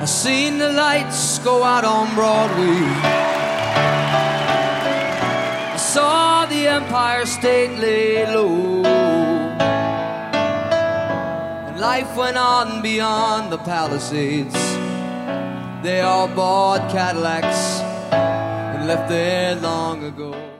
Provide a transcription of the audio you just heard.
I seen the lights go out on Broadway. I saw the Empire State lay low, and life went on beyond the Palisades. They all bought Cadillacs and left there long ago.